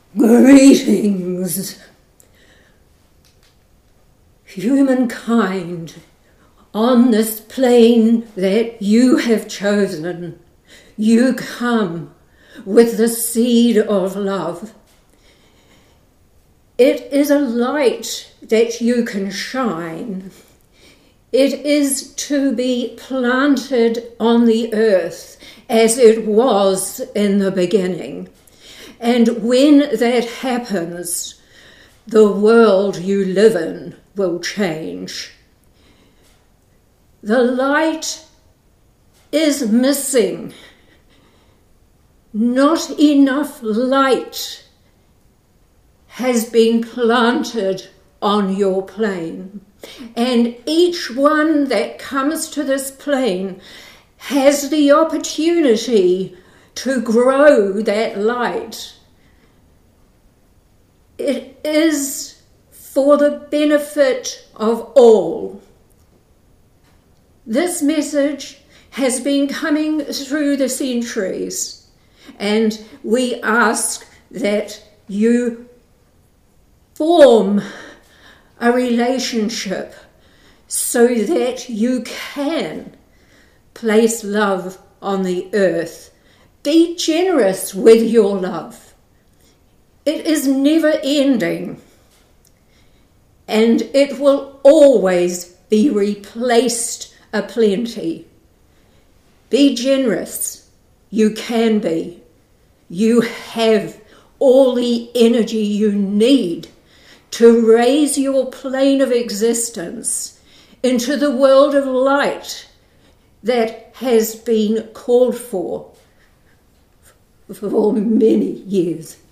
Greetings, humankind, on this plane that you have chosen. You come with the seed of love. It is a light that you can shine. It is to be planted on the earth as it was in the beginning. And when that happens, the world you live in will change. The light is missing. Not enough light has been planted on your plane. And each one that comes to this plane has the opportunity to grow that light. It is for the benefit of all. This message has been coming through the centuries, and we ask that you form a relationship so that you can place love on the earth. Be generous with your love. It is never ending, and it will always be replaced aplenty. Be generous. You can be. You have all the energy you need to raise your plane of existence into the world of light that has been called for many years.